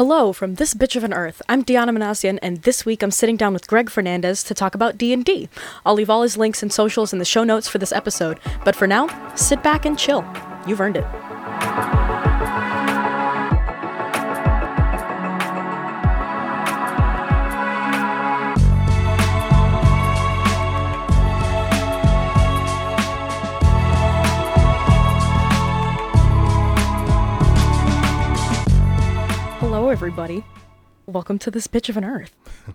Hello from this bitch of an earth. I'm Deanna Manassian, and this week I'm sitting down with Greg Fernandez to talk about D&D. I'll leave all his links and socials in the show notes for this episode, but for now, sit back and chill. You've earned it. Hello, everybody. Welcome to this bitch of an earth.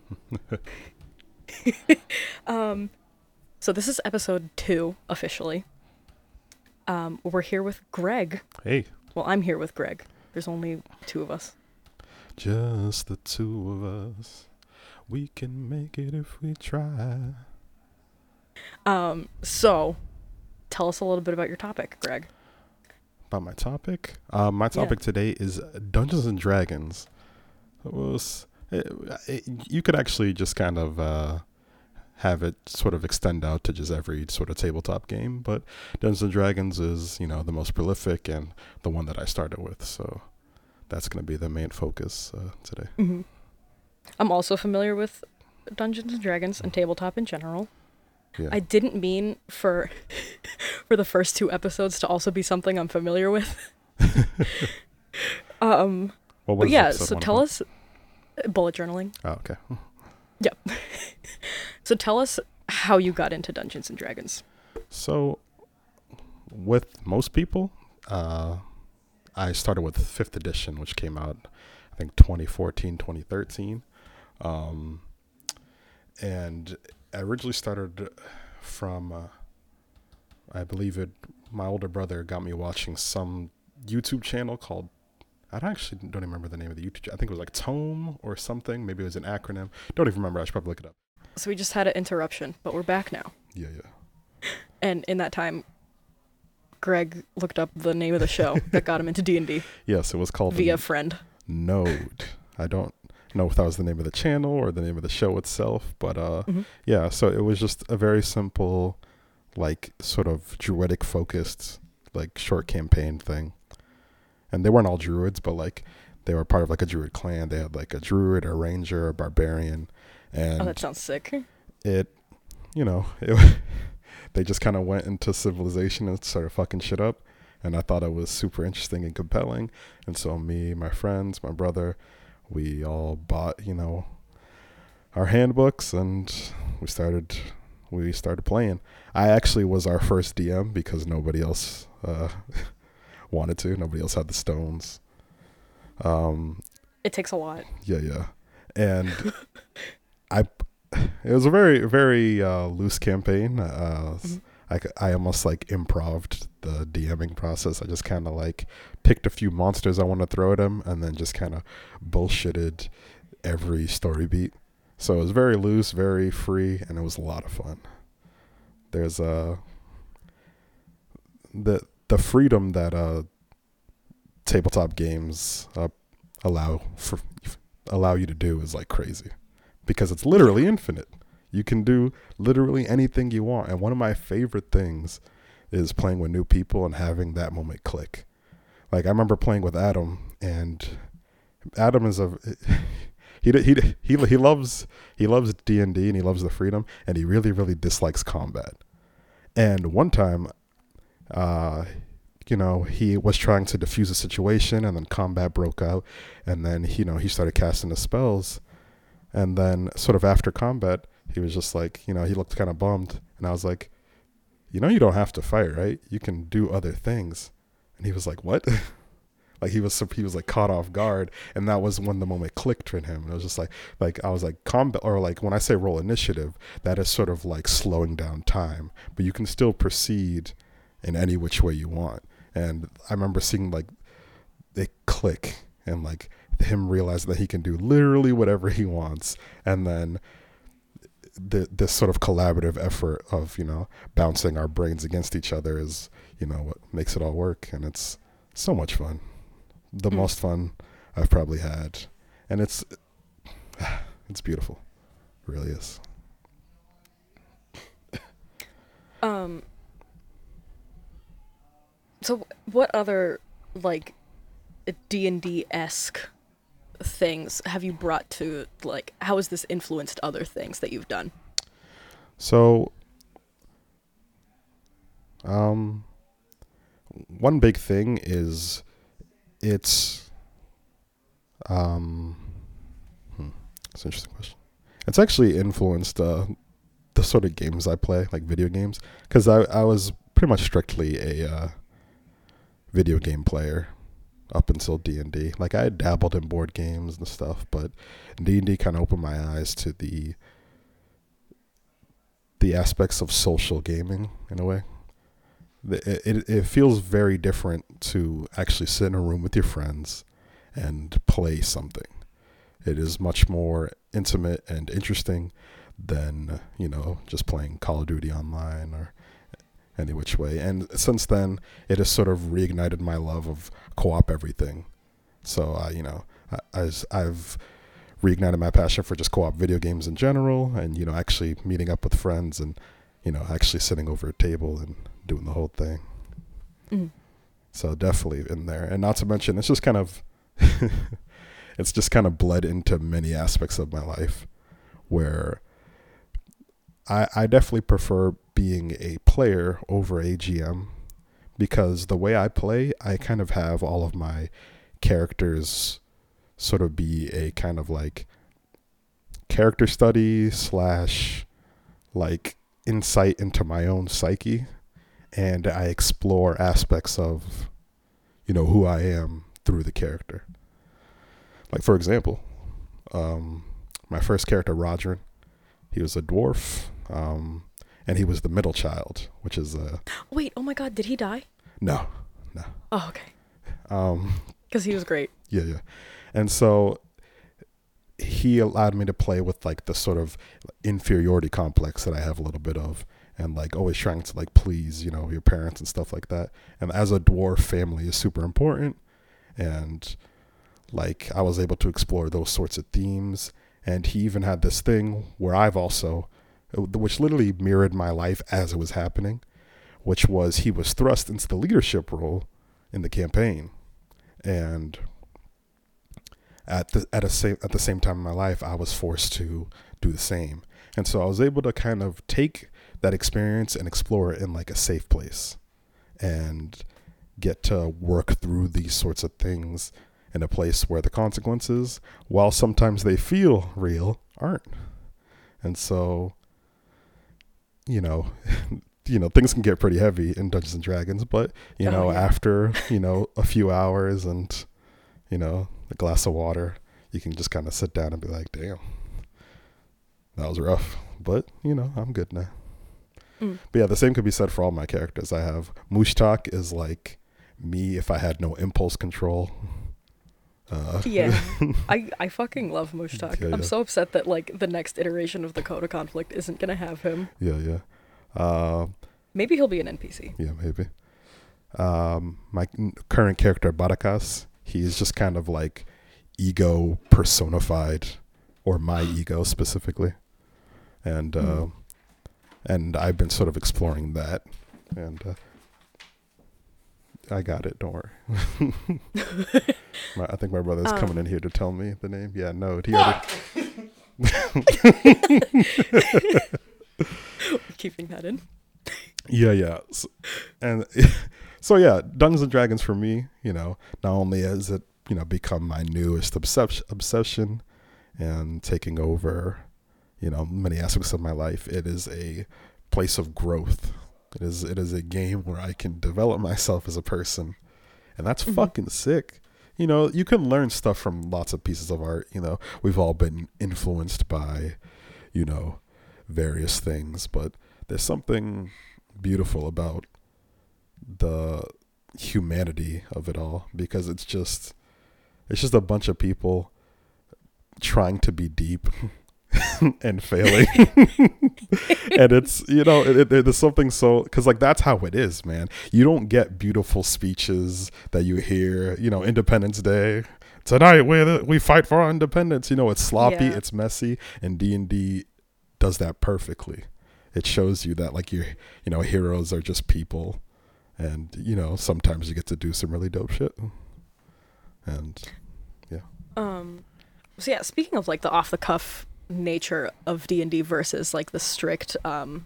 So this is episode 2, officially. We're here with Greg. Hey. Well, I'm here with Greg. There's only 2 of us. Just the 2 of us. We can make it if we try. So, tell us a little bit about your topic, Greg. About my topic? My topic today is Dungeons and Dragons. You could actually just kind of have it sort of extend out to just every sort of tabletop game, but Dungeons and Dragons is, the most prolific and the one that I started with, so that's going to be the main focus today. Mm-hmm. I'm also familiar with Dungeons and Dragons and tabletop in general. Yeah. I didn't mean for the first 2 episodes to also be something I'm familiar with. But yeah, so tell us bullet journaling. Oh, okay. Yep. So tell us how you got into Dungeons and Dragons. So with most people, I started with 5th edition, which came out, I think 2014, 2013. And I originally started from, I believe my older brother got me watching some YouTube channel called, I actually don't even remember the name of the YouTube. I think it was like Tome or something. Maybe it was an acronym. Don't even remember. I should probably look it up. So we just had an interruption, but we're back now. Yeah. And in that time, Greg looked up the name of the show that got him into D&D. Yes, it was called via friend. Node. I don't know if that was the name of the channel or the name of the show itself, but yeah. So it was just a very simple, like sort of druidic focused, like short campaign thing. And they weren't all druids, but like they were part of like a druid clan. They had like a druid, a ranger, a barbarian, and that sounds sick. They just kind of went into civilization and started fucking shit up. And I thought it was super interesting and compelling. And so me, my friends, my brother, we all bought, our handbooks and we started playing. I actually was our first DM because nobody else wanted to. Nobody else had the stones. It takes a lot. Yeah. And it was a very, very loose campaign. I almost like improv'd the DMing process. I just kind of like picked a few monsters I want to throw at him and then just kind of bullshitted every story beat. So it was very loose, very free, and it was a lot of fun. There's the freedom that tabletop games allow you to do is like crazy because it's literally infinite. You can do literally anything you want. And one of my favorite things is playing with new people and having that moment click. Like I remember playing with Adam, and Adam is he loves D&D and he loves the freedom, and he really, really dislikes combat. And one time, he was trying to defuse a situation, and then combat broke out, and then he started casting the spells, and then sort of after combat, he was just like, he looked kind of bummed, and I was like, you don't have to fight, right? You can do other things. And he was like, what? Like he was like caught off guard, and that was when the moment clicked for him. And it was just like I was like combat, or like when I say roll initiative, that is sort of like slowing down time, but you can still proceed in any which way you want. And I remember seeing like it click and like him realizing that he can do literally whatever he wants, and then this sort of collaborative effort of bouncing our brains against each other is what makes it all work. And it's so much fun, the most fun I've probably had, and it's beautiful, it really is. So what other like D&D-esque things have you brought to, like, how has this influenced other things that you've done? So, one big thing is it's, it's an interesting question. It's actually influenced the sort of games I play, like video games, because I was pretty much strictly a video game player up until D&D. Like, I had dabbled in board games and stuff, but D&D kind of opened my eyes to the aspects of social gaming in a way. It feels very different to actually sit in a room with your friends and play something. It is much more intimate and interesting than, just playing Call of Duty online or any which way. And since then, it has sort of reignited my love of co-op everything. So, I've reignited my passion for just co-op video games in general, and, actually meeting up with friends and, actually sitting over a table and doing the whole thing. Mm. So definitely in there. And not to mention, it's just kind of, it's just kind of bled into many aspects of my life where I definitely prefer being a player over a GM, because the way I play, I kind of have all of my characters sort of be a kind of like character study / like insight into my own psyche, and I explore aspects of, who I am through the character. Like, for example, my first character, Roger, he was a dwarf, and he was the middle child, which is Wait, oh my god, did he die? No. Oh, okay. Because he was great. Yeah. And so he allowed me to play with like the sort of inferiority complex that I have a little bit of, and like always trying to like please, your parents and stuff like that. And as a dwarf, family is super important. And like I was able to explore those sorts of themes. And he even had this thing where which literally mirrored my life as it was happening, which was he was thrust into the leadership role in the campaign. And at the same time in my life, I was forced to do the same. And so I was able to kind of take that experience and explore it in like a safe place and get to work through these sorts of things in a place where the consequences, while sometimes they feel real, aren't. And so, things can get pretty heavy in Dungeons and Dragons, but, after, a few hours and, a glass of water, you can just kind of sit down and be like, damn, that was rough. But, I'm good now. Mm. But yeah, the same could be said for all my characters. I have Mushtak is like me if I had no impulse control. Yeah, I fucking love Mushtak. Yeah. I'm so upset that like the next iteration of the Code of Conflict isn't gonna have him. Yeah. Maybe he'll be an NPC. Yeah, maybe. My current character, Barakas, he's just kind of like ego personified, or my ego specifically. And and I've been sort of exploring that. And I got it, don't worry. I think my brother's coming in here to tell me the name. Yeah, no, he already... Keeping that in. Yeah. So yeah, Dungeons and Dragons for me, not only has it, become my newest obsession and taking over, many aspects of my life, it is a place of growth. It is a game where I can develop myself as a person, and that's fucking sick. You can learn stuff from lots of pieces of art. We've all been influenced by, various things, but there's something beautiful about the humanity of it all, because it's just a bunch of people trying to be deep and failing. And it's, there's something so, because like that's how it is, man. You don't get beautiful speeches that you hear, Independence Day tonight we fight for our independence. It's sloppy, it's messy, and D&D does that perfectly. It shows you that like your heroes are just people, and sometimes you get to do some really dope shit. And yeah. So yeah, speaking of like the off the cuff nature of D&D versus like the strict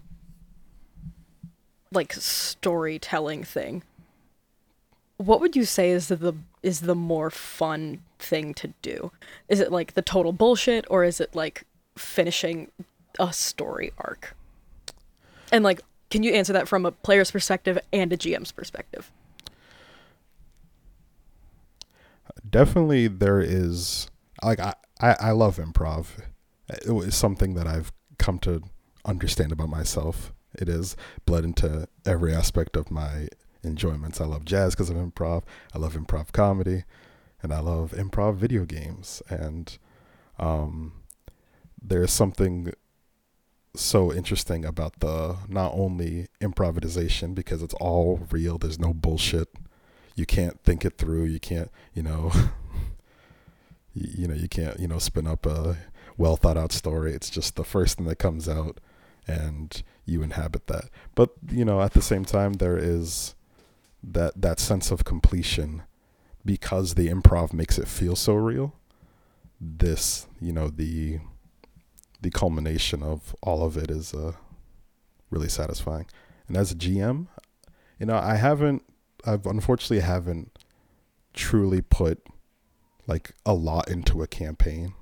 like storytelling thing, what would you say is the more fun thing to do? Is it like the total bullshit, or is it like finishing a story arc? And like, can you answer that from a player's perspective and a GM's perspective? Definitely there is, like, I love improv. It was something that I've come to understand about myself. It is bled into every aspect of my enjoyments. I love jazz because of improv. I love improv comedy, and I love improv video games. And there's something so interesting about the not only improvisation, because it's all real. There's no bullshit. You can't think it through. You can't, you can't, spin up a well thought out story. It's just the first thing that comes out, and you inhabit that. But at the same time, there is that sense of completion, because the improv makes it feel so real. This, the culmination of all of it is really satisfying. And as a GM, I've unfortunately haven't truly put like a lot into a campaign.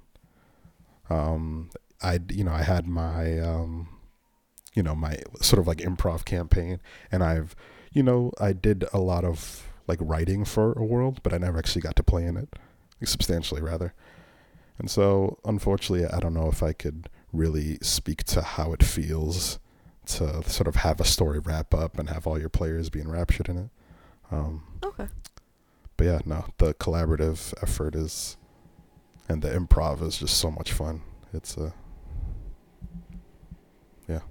I had my my sort of like improv campaign, and I did a lot of like writing for a world, but I never actually got to play in it, like, substantially rather. And so unfortunately, I don't know if I could really speak to how it feels to sort of have a story wrap up and have all your players be enraptured in it. Okay. But yeah, no, the collaborative effort and the improv is just so much fun. It's yeah.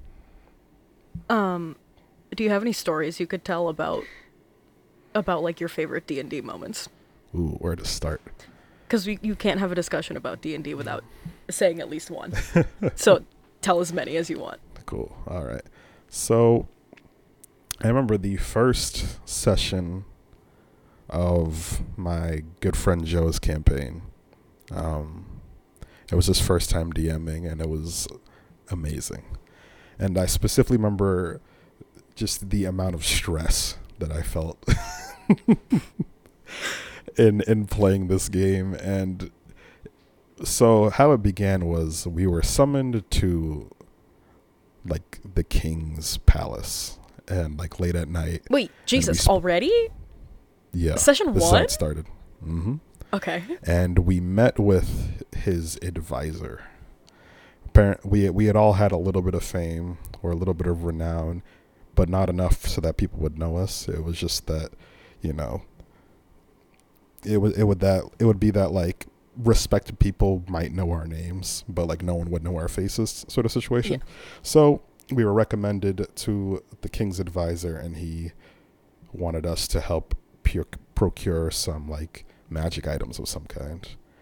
Do you have any stories you could tell about like your favorite D&D moments? Ooh, where to start? Because you can't have a discussion about D&D without saying at least one. So tell as many as you want. Cool. All right. So I remember the first session of my good friend Joe's campaign. It was his first time DMing, and it was amazing. And I specifically remember just the amount of stress that I felt in playing this game. And so how it began was we were summoned to like the king's palace, and like late at night. Wait, Jesus, already? Yeah. Session this 1? started. Mm-hmm. Okay. And we met with his advisor. Apparently, we had all had a little bit of fame or a little bit of renown, but not enough so that people would know us. It was just that, it would be that like respected people might know our names, but like no one would know our faces sort of situation. Yeah. So we were recommended to the king's advisor, and he wanted us to help procure some like magic items of some kind.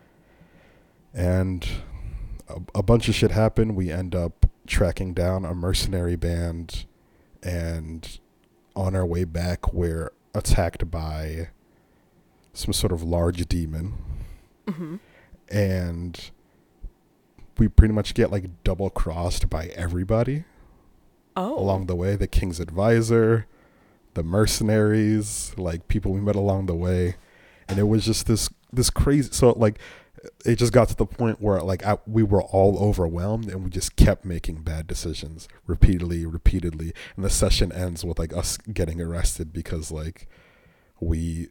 And a bunch of shit happened. We end up tracking down a mercenary band, and on our way back we're attacked by some sort of large demon. Mm-hmm. And we pretty much get like double crossed by everybody along the way. The king's advisor, the mercenaries, like people we met along the way. And it was just this crazy, so like it just got to the point where like we were all overwhelmed, and we just kept making bad decisions repeatedly, and the session ends with like us getting arrested because like we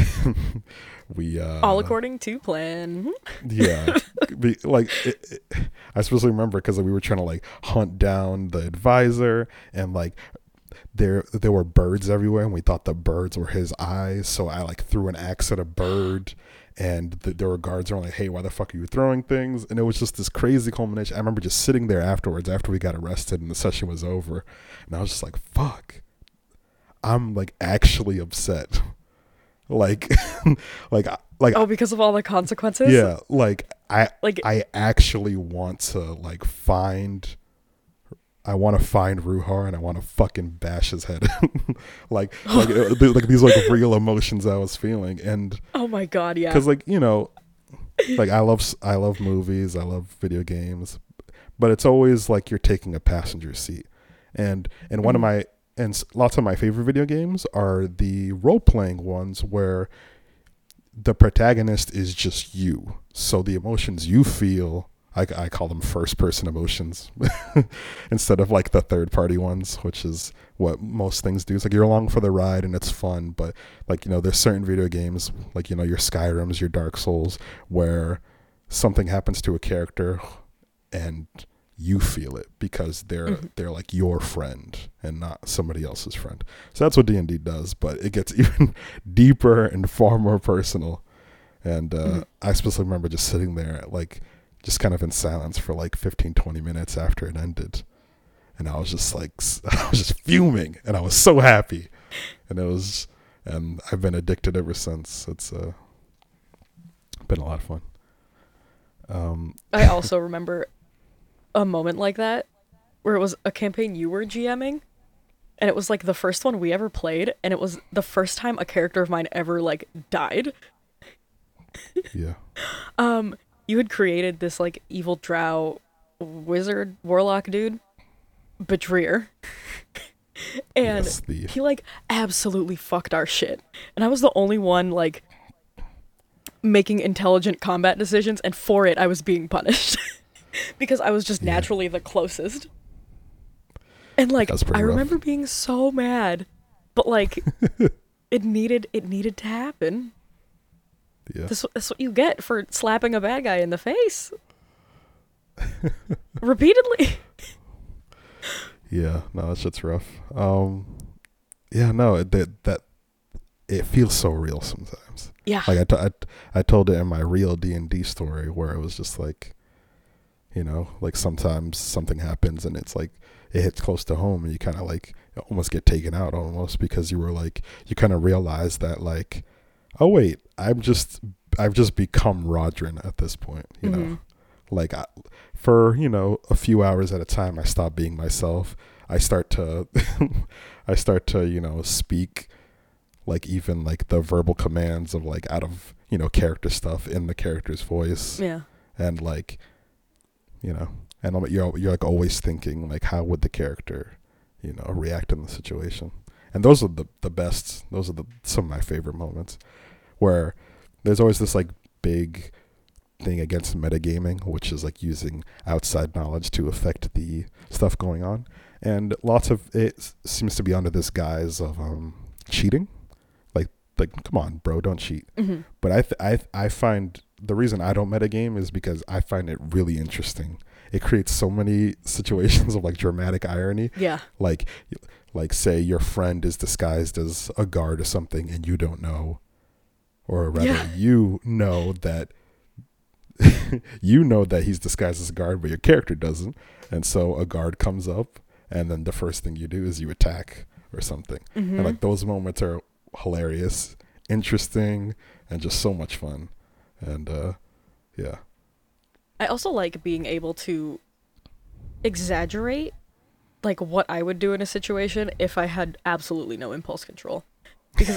all according to plan. Yeah. I especially remember because we were trying to like hunt down the advisor, and like there were birds everywhere, and we thought the birds were his eyes, so I like threw an axe at a bird, and there were guards around like, hey, why the fuck are you throwing things? And it was just this crazy culmination. I remember just sitting there afterwards after we got arrested and the session was over, and I was just like, fuck, I'm like actually upset. like oh, because of all the consequences? Yeah, I actually want to like find Ruhar, and I want to fucking bash his head. like these like real emotions I was feeling. And oh my god, yeah, because like Like I love movies, I love video games, but it's always like you're taking a passenger seat. And one of Mhm. my lots of my favorite video games are the role playing ones where the protagonist is just you. So the emotions you feel, I call them first person emotions instead of like the third party ones, which is what most things do. It's like you're along for the ride and it's fun, but like, there's certain video games like, your Skyrims, your Dark Souls, where something happens to a character and you feel it because Mhm. they're like your friend and not somebody else's friend. So that's what D&D does, but it gets even deeper and far more personal. And Mhm. I specifically remember just sitting there like just kind of in silence for like 15-20 minutes after it ended, and I was just like I was just fuming and I was so happy. And I've been addicted ever since. It's been a lot of fun. um I also remember a moment like that where it was a campaign you were GMing, and it was like the first one we ever played, and it was the first time a character of mine ever like died. yeah. Um, you had created this like evil drow wizard warlock dude, Bedreer, and Yes, the he like absolutely fucked our shit. And I was the only one like making intelligent combat decisions, and for it I was being punished because I was just yeah, naturally the closest. And like that's I pretty rough. remember being so mad, but like it needed to happen. Yeah. That's what you get for slapping a bad guy in the face repeatedly. Yeah, no, that shit's rough. Yeah, no, that it feels so real sometimes. Yeah. Like I told it in my real D&D story where it was just like, like sometimes something happens and it's like it hits close to home and you kind of like almost get taken out almost because you were like you kind of realize that like, oh wait, I've just become Rodrin at this point. Hmm. Like for a few hours at a time I stop being myself. I start to I start to speak like even like the verbal commands of like out of character stuff in the character's voice. Yeah. And like you know and you're like always thinking like how would the character react in the situation. And those are the best. Those are some of my favorite moments where there's always this like big thing against metagaming, which is like using outside knowledge to affect the stuff going on. And lots of it seems to be under this guise of cheating. Like, come on, bro, don't cheat. Hmm. But I find the reason I don't metagame is because I find it really interesting. It creates so many situations of like dramatic irony. Yeah. Like, say your friend is disguised as a guard or something, and you don't know, or rather, Yeah. you know that he's disguised as a guard, but your character doesn't. And so a guard comes up, and then the first thing you do is you attack or something. And Hmm. like those moments are hilarious, interesting, and just so much fun. And yeah, I also like being able to exaggerate like what I would do in a situation if I had absolutely no impulse control. Because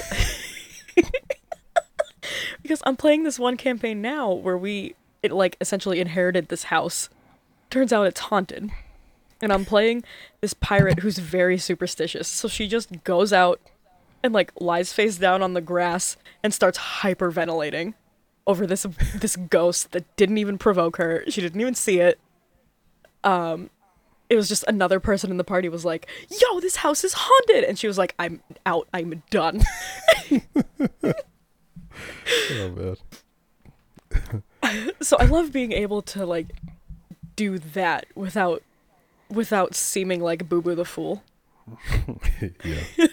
because I'm playing this one campaign now where it like essentially inherited this house. Turns out it's haunted. And I'm playing this pirate who's very superstitious. So she just goes out and like lies face down on the grass and starts hyperventilating over this ghost that didn't even provoke her. She didn't even see it. It was just another person in the party was like, "Yo, this house is haunted." And she was like, "I'm out. I'm done." oh man, So I love being able to like do that without seeming like Boo Boo the Fool. yeah.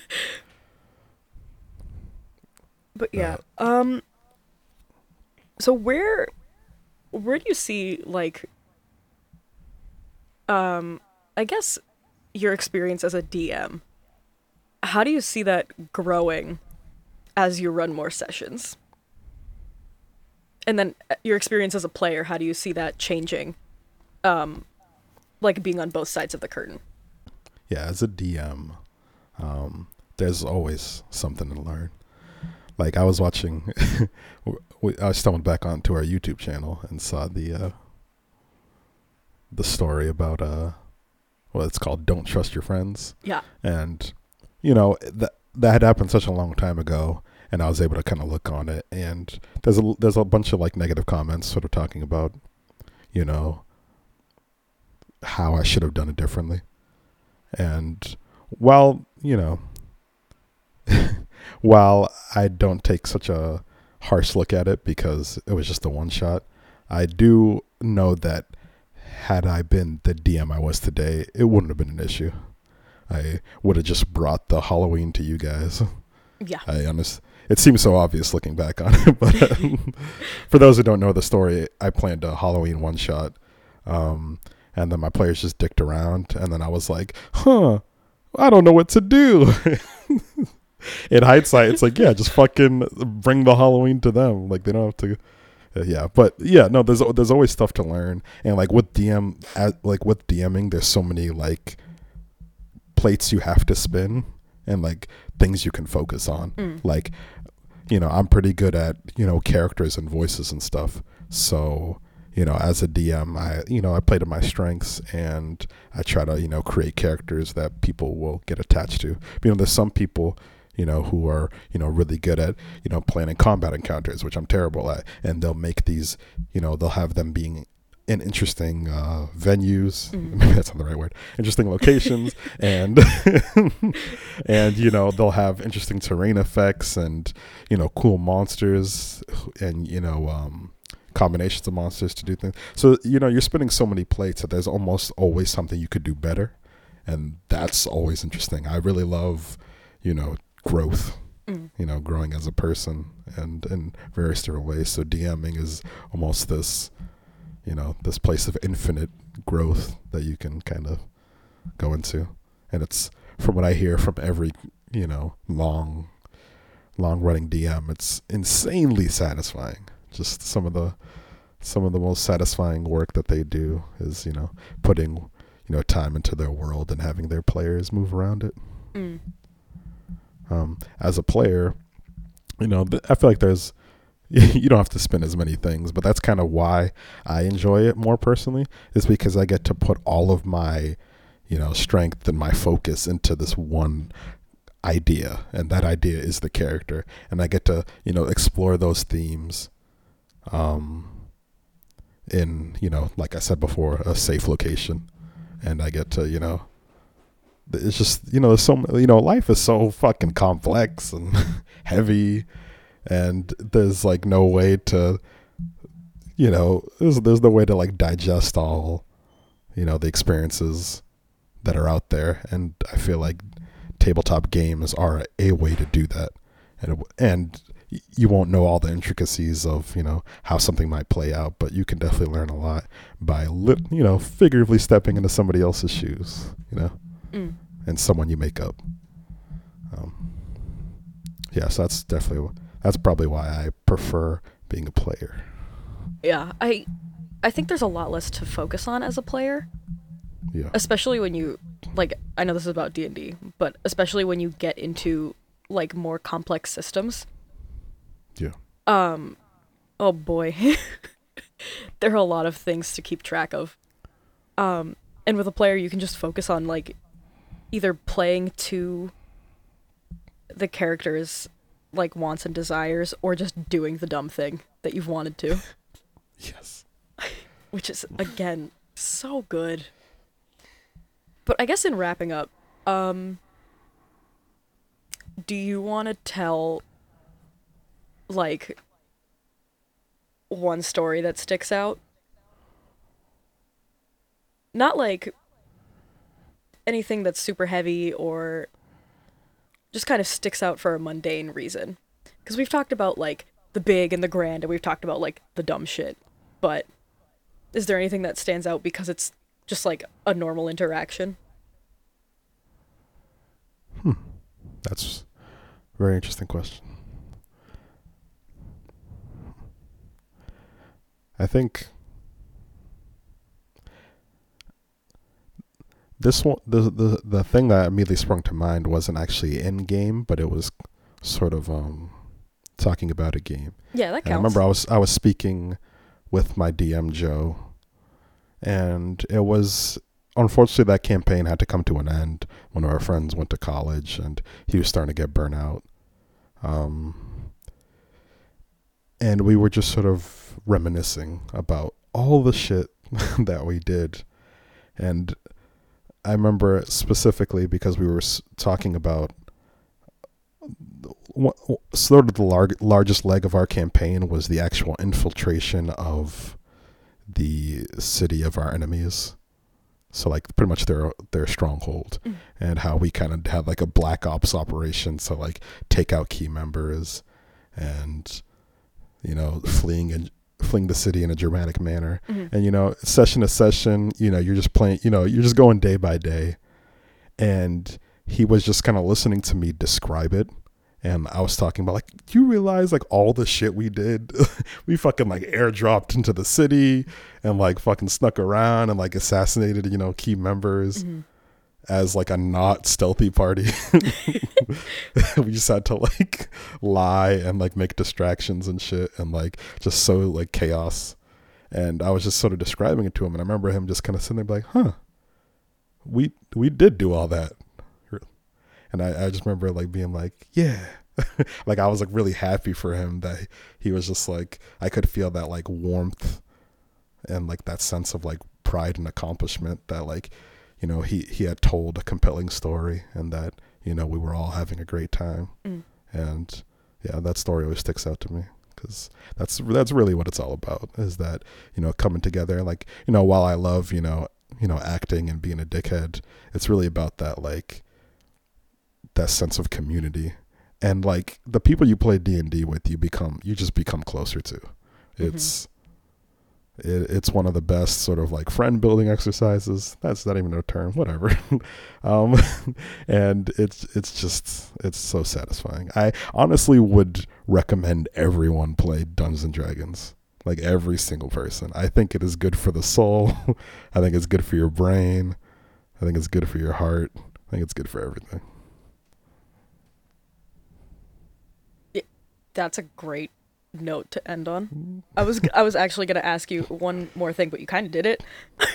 But Uh, yeah. So where do you see like I guess your experience as a DM? How do you see that growing as you run more sessions? And then your experience as a player, how do you see that changing? Like being on both sides of the curtain. yeah, as a DM, there's always something to learn. Like I was watching, I stumbled back onto our YouTube channel and saw the story about what it's called, "Don't Trust Your Friends." Yeah. And that had happened such a long time ago, and I was able to kind of look on it, and there's a bunch of like negative comments, sort of talking about, how I should have done it differently. And while while I don't take such a harsh look at it because it was just a one shot, I do know that had I been the DM I was today, it wouldn't have been an issue. I would have just brought the Halloween to you guys. Yeah. It seems so obvious looking back on it, but for those who don't know the story, I planned a Halloween one shot, and then my players just dicked around, and then I was like, I don't know what to do. In hindsight, it's like, yeah, just fucking bring the Halloween to them. Like they don't have to. Yeah, but yeah, no, there's always stuff to learn, and like with DMing, there's so many like plates you have to spin, and like things you can focus on. Like, I'm pretty good at characters and voices and stuff. So as a DM, I play to my strengths, and I try to create characters that people will get attached to. There's some people who are, really good at, planning combat encounters, which I'm terrible at. And they'll make these, they'll have them being in interesting venues. Maybe that's not the right word. Interesting locations. and, and, they'll have interesting terrain effects and, cool monsters and, combinations of monsters to do things. So, you're spinning so many plates that there's almost always something you could do better. And that's always interesting. I really love, growth, growing as a person and in various different ways. So DMing is almost this, this place of infinite growth that you can kind of go into. And it's, from what I hear from every, long running DM, it's insanely satisfying. Just some of the most satisfying work that they do is, putting, time into their world and having their players move around it. As a player, I feel like there's, you don't have to spin as many things, but that's kind of why I enjoy it more personally, is because I get to put all of my, strength and my focus into this one idea, and that idea is the character, and I get to, explore those themes, in, like I said before, a safe location, and I get to, it's just, there's so, life is so fucking complex and heavy, and there's like no way to, there's no way to like digest all, the experiences that are out there. And I feel like tabletop games are a way to do that. And you won't know all the intricacies of, how something might play out, but you can definitely learn a lot by, figuratively stepping into somebody else's shoes, and someone you make up. So that's probably why I prefer being a player. Yeah, I think there's a lot less to focus on as a player. Yeah. Especially when you, like, I know this is about D&D, but especially when you get into, like, more complex systems. Yeah. Oh boy. There are a lot of things to keep track of. And with a player, you can just focus on, like, either playing to the character's, like, wants and desires, or just doing the dumb thing that you've wanted to. Yes. Which is, again, so good. But I guess in wrapping up, do you want to tell, like, one story that sticks out? Not, like, anything that's super heavy or just kind of sticks out for a mundane reason. Because we've talked about, like, the big and the grand, and we've talked about, like, the dumb shit. But is there anything that stands out because it's just, like, a normal interaction? That's a very interesting question. I think this one, the thing that immediately sprung to mind wasn't actually in game, but it was sort of talking about a game. Yeah, that counts. And I remember I was speaking with my DM Joe, and it was unfortunately that campaign had to come to an end. One of our friends went to college, and he was starting to get burnt out. And we were just sort of reminiscing about all the shit that we did. And I remember specifically because we were talking about sort of the largest leg of our campaign was the actual infiltration of the city of our enemies. So like pretty much their stronghold, and how we kind of had like a black ops operation. So like take out key members and, you know, fleeing the city in a dramatic manner. And, you know, session to session, you know, you're just playing, you know, you're just going day by day. And he was just kind of listening to me describe it. And I was talking about like, do you realize like all the shit we did? We fucking like airdropped into the city and like fucking snuck around and like assassinated, you know, key members as like a not stealthy party. We just had to like lie and like make distractions and shit and like just so like chaos. And I was just sort of describing it to him, and I remember him just kind of sitting there like, huh, we did do all that. And I just remember like being like, yeah, like I was like really happy for him that he was just like, I could feel that like warmth and like that sense of like pride and accomplishment that like, you know, he had told a compelling story, and that, you know, we were all having a great time. And yeah, that story always sticks out to me, because that's really what it's all about, is that, you know, coming together. Like, you know, while I love, you know, acting and being a dickhead, it's really about that, like, that sense of community. And like the people you play D&D with, you just become closer to. It's one of the best sort of like friend building exercises. That's not even a term, whatever. And it's so satisfying. I honestly would recommend everyone play Dungeons and Dragons, like every single person. I think it is good for the soul. I think it's good for your brain. I think it's good for your heart. I think it's good for everything. That's a great note to end on. I was actually going to ask you one more thing, but you kind of did it.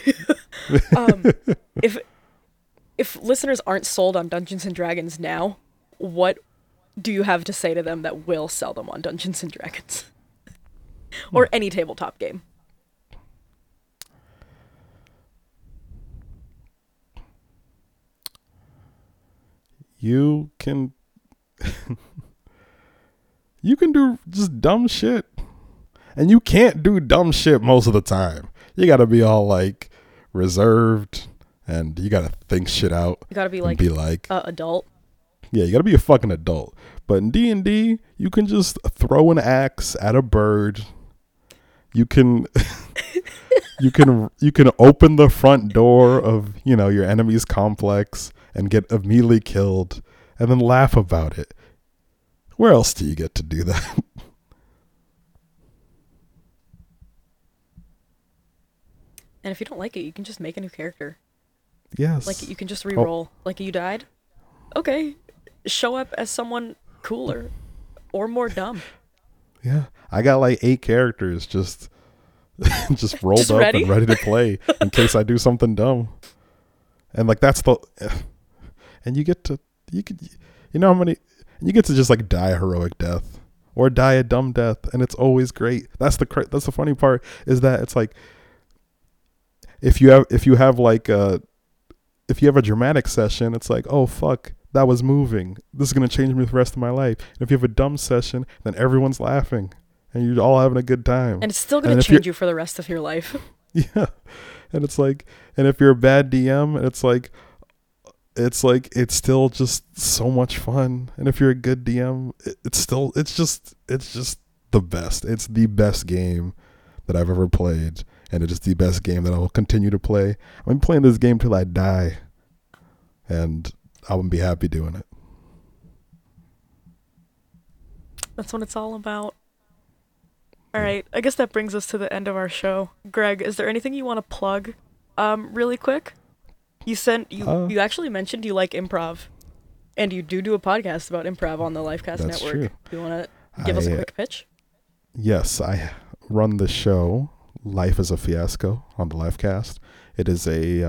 If listeners aren't sold on Dungeons and Dragons now, what do you have to say to them that will sell them on Dungeons and Dragons? Or any tabletop game? You can do just dumb shit, and you can't do dumb shit most of the time. You gotta be all like reserved, and you gotta think shit out. You gotta be like adult. Yeah, you gotta be a fucking adult. But in D&D, you can just throw an axe at a bird. You can you can open the front door of, you know, your enemy's complex and get immediately killed, and then laugh about it. Where else do you get to do that? And if you don't like it, you can just make a new character. Yes. Like, you can just re-roll. Like, you died? Okay. Show up as someone cooler or more dumb. Yeah. I got like 8 characters just rolled just up ready? And ready to play in case I do something dumb. And like that's the, and you get to just like die a heroic death or die a dumb death, and it's always great. That's the funny part, is that it's like if you have a dramatic session, it's like, oh fuck, that was moving. This is gonna change me for the rest of my life. And if you have a dumb session, then everyone's laughing and you're all having a good time. And it's still gonna change you for the rest of your life. Yeah. And it's like, and if you're a bad DM, it's still just so much fun. And if you're a good DM, it's just the best. It's the best game that I've ever played, and it is the best game that I will continue to play. I'm playing this game till I die, and I would be happy doing it. That's what it's all about. All right, I guess that brings us to the end of our show. Greg, is there anything you want to plug really quick? You actually mentioned you like improv, and you do a podcast about improv on the Lifecast Network. True. You want to Give us a quick pitch. Yes, I run the show Life is a Fiasco on the Lifecast. It is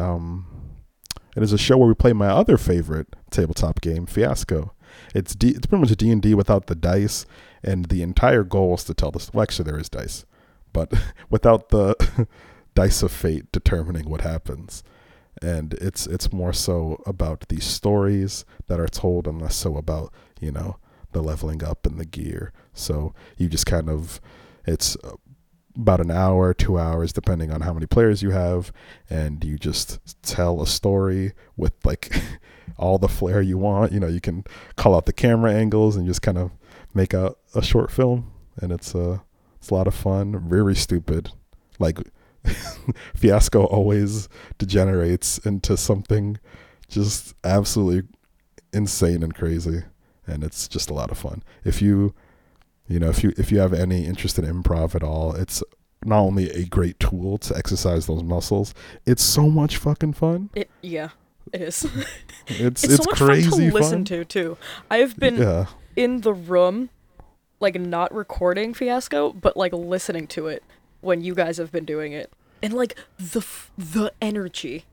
a show where we play my other favorite tabletop game, Fiasco. It's pretty much a D&D without the dice, and the entire goal is to tell this. Well, actually, there is dice, but without the dice of fate determining what happens. And it's more so about these stories that are told, and less so about, the leveling up and the gear. So you just kind of, it's about an hour, 2 hours, depending on how many players you have, and you just tell a story with like all the flair you want. You can call out the camera angles and just kind of make a short film, and it's a lot of fun. Very stupid, like Fiasco always degenerates into something just absolutely insane and crazy, and it's just a lot of fun. If you have any interest in improv at all, it's not only a great tool to exercise those muscles, it's so much fucking fun. It is. It's so much crazy fun to listen to too. I've been in the room, like not recording Fiasco, but like listening to it when you guys have been doing it, and like the energy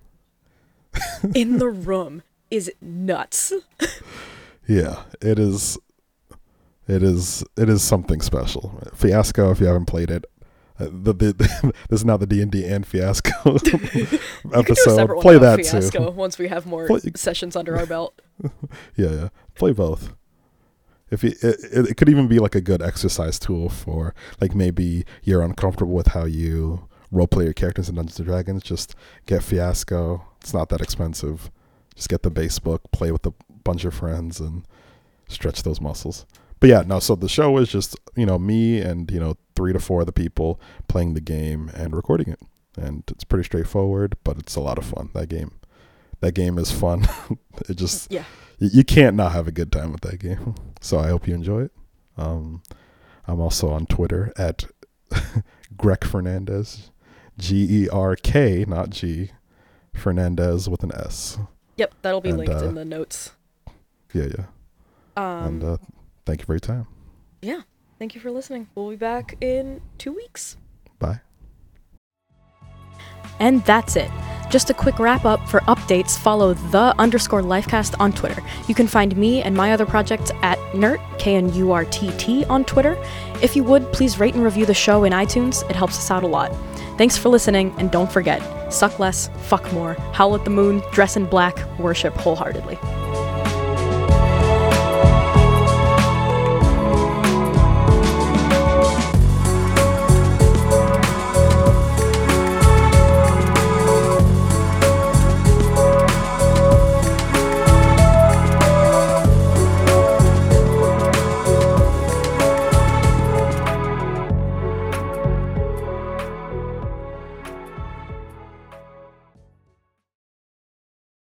in the room is nuts. Yeah, it is. It is something special. Fiasco, if you haven't played it, this is now the D&D and Fiasco episode. Play that Fiasco too. Once we have more sessions under our belt. Yeah. Play both. It could even be like a good exercise tool for, like, maybe you're uncomfortable with how you roleplay your characters in Dungeons & Dragons. Just get Fiasco. It's not that expensive. Just get the base book, play with a bunch of friends, and stretch those muscles. But yeah, no, so the show is just, me and, 3 to 4 other people playing the game and recording it. And it's pretty straightforward, but it's a lot of fun. That game is fun. It just, you can't not have a good time with that game. So I hope you enjoy it. I'm also on Twitter at Greg Fernandez, Gerk, not G, Fernandez with an S. Yep, that'll be linked in the notes. Yeah. And thank you for your time. Yeah, thank you for listening. We'll be back in 2 weeks. Bye. And that's it. Just a quick wrap up. For updates, follow _Lifecast on Twitter. You can find me and my other projects at Nurt, KNURTT on Twitter. If you would, please rate and review the show in iTunes. It helps us out a lot. Thanks for listening, and don't forget, suck less, fuck more, howl at the moon, dress in black, worship wholeheartedly.